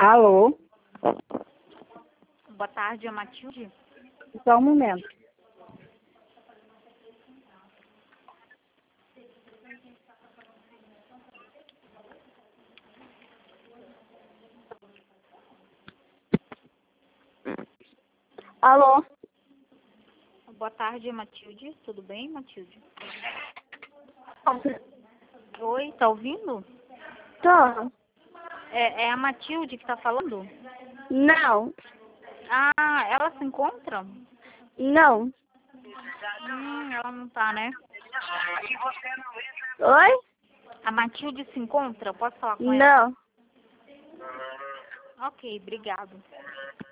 Alô? Boa tarde, é Matilde. Só um momento. Alô? Boa tarde, é Matilde. Tudo bem, Matilde? Oi, tá ouvindo? Tô. É a Matilde que tá falando? Não. Ah, ela se encontra? Não. Ela não tá, né? Oi? A Matilde se encontra? Eu posso falar com ela? Não. Ok, obrigado.